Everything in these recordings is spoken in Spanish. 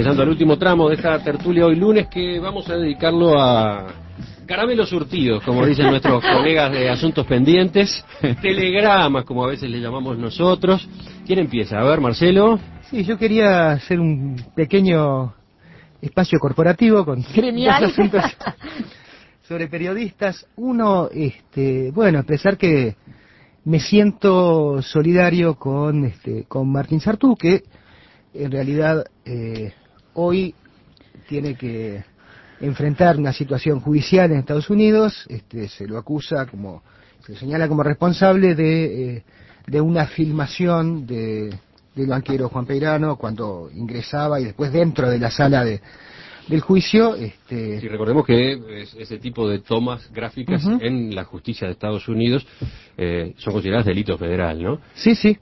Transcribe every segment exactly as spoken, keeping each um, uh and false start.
ingresando al último tramo de esta tertulia hoy lunes, que vamos a dedicarlo a caramelos surtidos, como dicen nuestros colegas de Asuntos Pendientes, telegramas, como a veces le llamamos nosotros. ¿Quién empieza? A ver, Marcelo. Sí, yo quería hacer un pequeño espacio corporativo con gremial dos asuntos sobre periodistas. Uno, este, bueno, expresar que me siento solidario con este con Martín Sartú, que en realidad eh, hoy tiene que enfrentar una situación judicial en Estados Unidos. Este, se lo acusa, como se le señala como responsable de, eh, de una filmación de, del banquero Juan Peirano cuando ingresaba y después dentro de la sala de del juicio. Este... Sí, recordemos que es, ese tipo de tomas gráficas uh-huh. en la justicia de Estados Unidos eh, son consideradas delito federal, ¿no? Sí, sí.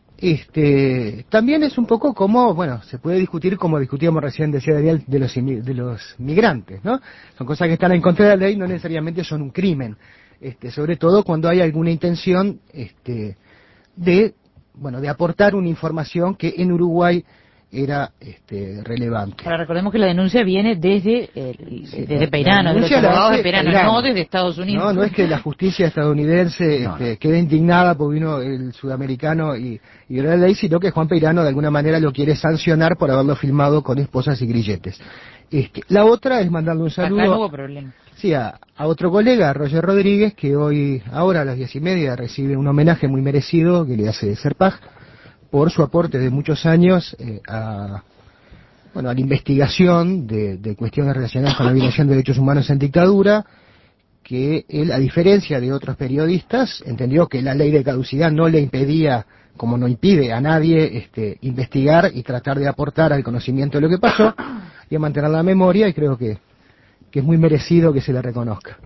Este, también es un poco como, bueno, se puede discutir como discutíamos recién, decía Daniel, de los, de los migrantes, ¿no? Son cosas que están en contra de la ley, no necesariamente son un crimen. Este, sobre todo cuando hay alguna intención este, de, bueno, de aportar una información que en Uruguay era este, relevante. Ahora recordemos que la denuncia viene desde el, sí, desde Peirano, de los abogados de Peirano, Peirano, no desde Estados Unidos. No, no es que la justicia estadounidense no, este, no. quede indignada porque vino el sudamericano y, y violó la ley, sino que Juan Peirano de alguna manera lo quiere sancionar por haberlo filmado con esposas y grilletes. Este, la otra es mandarle un saludo. Acá no hubo problema. Sí, a, a otro colega, a Roger Rodríguez, que hoy, ahora a las diez y media, recibe un homenaje muy merecido que le hace Serpaj por su aporte de muchos años eh, a, bueno, a la investigación de, de cuestiones relacionadas con la violación de derechos humanos en dictadura, que él, a diferencia de otros periodistas, entendió que la ley de caducidad no le impedía, como no impide a nadie, este, investigar y tratar de aportar al conocimiento de lo que pasó y a mantener la memoria, y creo que, que es muy merecido que se le reconozca.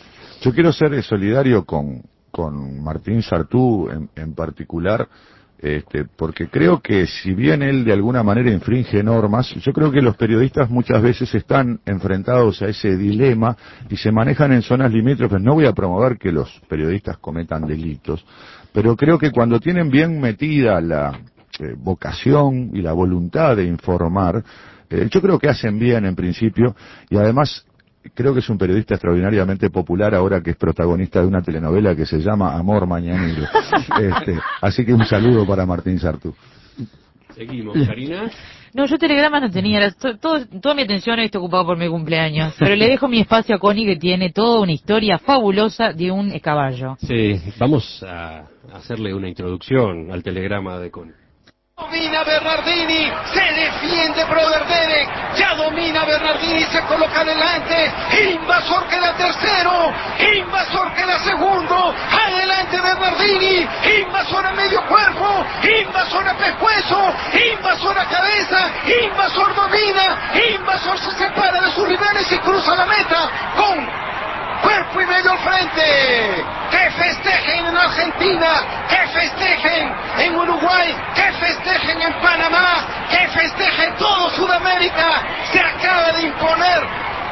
Yo quiero ser solidario con, con Martín Sartú en, en particular. Este, porque creo que si bien él de alguna manera infringe normas, yo creo que los periodistas muchas veces están enfrentados a ese dilema y se manejan en zonas limítrofes. No voy a promover que los periodistas cometan delitos, pero creo que cuando tienen bien metida la eh, vocación y la voluntad de informar, eh, yo creo que hacen bien en principio, y además creo que es un periodista extraordinariamente popular ahora que es protagonista de una telenovela que se llama Amor Mañanero. Este, así que un saludo para Martín Sartú. Seguimos, Karina. No, yo telegramas no tenía, todo, todo, toda mi atención está ocupada por mi cumpleaños, pero le dejo mi espacio a Connie, que tiene toda una historia fabulosa de un caballo. Sí, vamos a hacerle una introducción al telegrama de Connie. Domina Bernardini, se defiende Brother Derek, ya domina Bernardini, se coloca adelante, Invasor queda tercero, Invasor queda segundo, adelante Bernardini, Invasor a medio cuerpo, Invasor a pescuezo, Invasor a cabeza, Invasor domina, Invasor se separa de sus rivales y cruza la meta con cuerpo y medio al frente. Que festejen en Argentina, que festejen en Uruguay, que festejen en Panamá, que festejen todo Sudamérica. Se acaba de imponer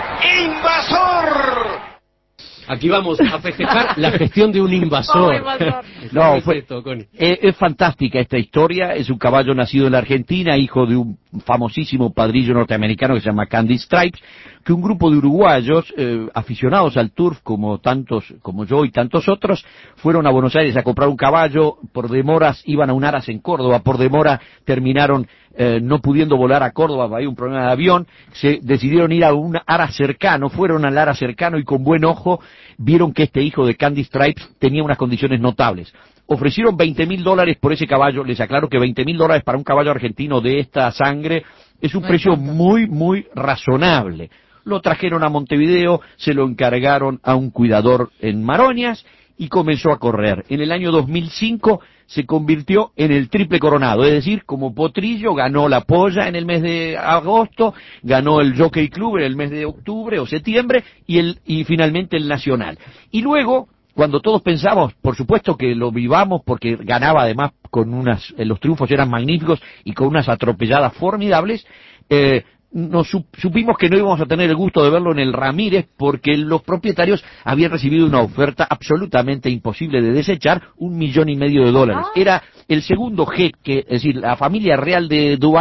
Invasor. Aquí vamos a festejar la gestión de un invasor. No, fue, es, es fantástica esta historia. Es un caballo nacido en la Argentina, hijo de un famosísimo padrillo norteamericano que se llama Candy Stripes, que un grupo de uruguayos eh, aficionados al turf, como tantos, como yo y tantos otros, fueron a Buenos Aires a comprar un caballo. Por demoras iban a un aras en Córdoba, por demora terminaron eh, no pudiendo volar a Córdoba, había un problema de avión, se decidieron ir a un aras cercano, fueron al aras cercano y con buen ojo vieron que este hijo de Candy Stripes tenía unas condiciones notables. Ofrecieron veinte mil dólares por ese caballo. Les aclaro que veinte mil dólares para un caballo argentino de esta sangre es un precio muy, muy razonable. Lo trajeron a Montevideo, se lo encargaron a un cuidador en Maroñas y comenzó a correr. En el año dos mil cinco se convirtió en el triple coronado, es decir, como potrillo ganó la polla en el mes de agosto, ganó el Jockey Club en el mes de octubre o septiembre y, el, y finalmente el Nacional. Y luego, cuando todos pensamos, por supuesto que lo vivamos porque ganaba además con unas, los triunfos eran magníficos y con unas atropelladas formidables, eh, nos supimos que no íbamos a tener el gusto de verlo en el Ramírez porque los propietarios habían recibido una oferta absolutamente imposible de desechar, un millón y medio de dólares. Era el segundo jeque, es decir, la familia real de Dubái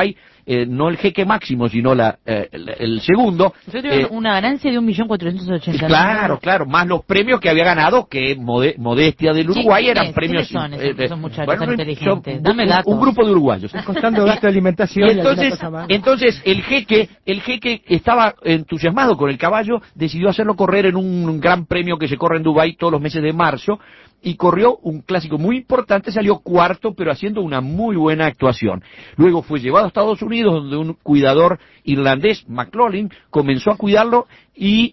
eh, no el jeque máximo, sino la, eh, el, el segundo. Yo tuve eh, una ganancia de un millón cuatrocientos ochenta mil. Claro, claro, más los premios que había ganado, que mode, modestia del Uruguay ¿Quién eran es? premios. ¿Quiénes son esos, eh, esos muchachos bueno, tan inteligentes? son Dame un, datos. un grupo de uruguayos. Costando gasto de alimentación Y y alguna entonces, cosa más. entonces el jeque, el jeque estaba entusiasmado con el caballo, decidió hacerlo correr en un gran premio que se corre en Dubái todos los meses de marzo, y corrió un clásico muy importante, salió cuarto, pero haciendo una muy buena actuación. Luego fue llevado a Estados Unidos, donde un cuidador irlandés, McLaughlin, comenzó a cuidarlo y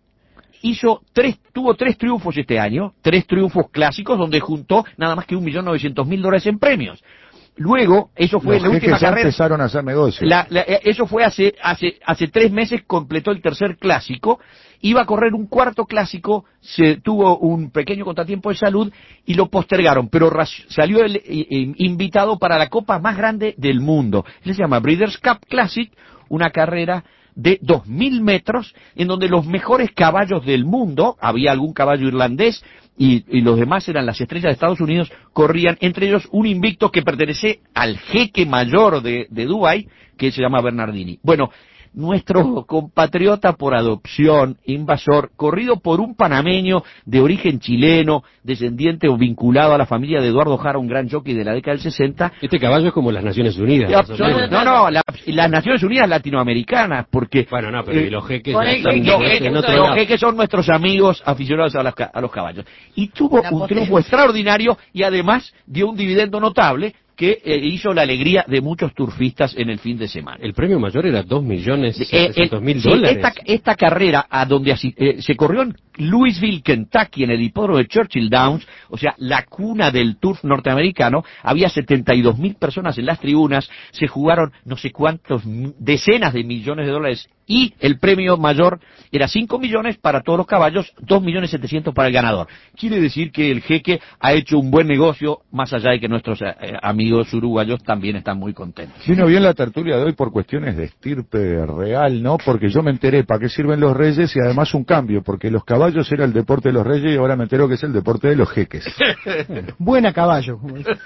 hizo tres, tuvo tres triunfos este año, tres triunfos clásicos, donde juntó nada más que un millón novecientos mil dólares en premios. Luego, eso fue Los la última jeques ya carrera. empezaron a hacer negocio. La, la, eso fue hace, hace, hace tres meses, completó el tercer clásico, iba a correr un cuarto clásico, se tuvo un pequeño contratiempo de salud y lo postergaron, pero ras, salió el, eh, invitado para la copa más grande del mundo. Se llama Breeders' Cup Classic, una carrera de dos mil metros, en donde los mejores caballos del mundo, había algún caballo irlandés, y, y los demás eran las estrellas de Estados Unidos, corrían, entre ellos un invicto que pertenece al jeque mayor de, de Dubái, que se llama Bernardini. Bueno, nuestro compatriota por adopción, Invasor, corrido por un panameño de origen chileno, descendiente o vinculado a la familia de Eduardo Jara, un gran jockey de la década del sesenta. Este caballo es como las Naciones Unidas. Ya, más o menos. no, no, la, las Naciones Unidas latinoamericanas, porque... Bueno, no, pero eh, y los jeques por ya el están jeque, los en jeques, otro los lado. jeques son nuestros amigos aficionados a, las ca- a los caballos. Y tuvo La un potencia. triunfo extraordinario y además dio un dividendo notable que eh, hizo la alegría de muchos turfistas en el fin de semana. El premio mayor era dos millones Eh, setecientos mil eh, sí, dólares. esta, esta carrera a donde asi- eh, se corrió en Louisville, Kentucky, en el hipódromo de Churchill Downs, o sea, la cuna del turf norteamericano, había setenta y dos mil personas en las tribunas, se jugaron no sé cuántos, decenas de millones de dólares, y el premio mayor era cinco millones para todos los caballos, dos millones setecientos para el ganador. Quiere decir que el jeque ha hecho un buen negocio, más allá de que nuestros eh, amigos uruguayos también están muy contentos. Vino bien la tertulia de hoy por cuestiones de estirpe real, ¿no? Porque yo me enteré para qué sirven los reyes y además un cambio, porque los caballos era el deporte de los reyes y ahora me entero que es el deporte de los jeques. Buena caballo. como dice.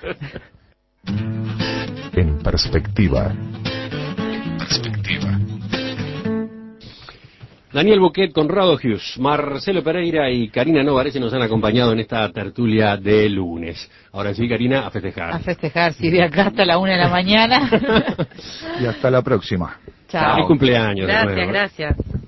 En perspectiva. Perspectiva. Daniel Boquet, Conrado Hughes, Marcelo Pereira y Karina Novarese nos han acompañado en esta tertulia de lunes. Ahora sí, Karina, a festejar. A festejar, si de acá hasta la una de la mañana. Y hasta la próxima. Chao. Feliz cumpleaños. de Gracias, nuevo. gracias.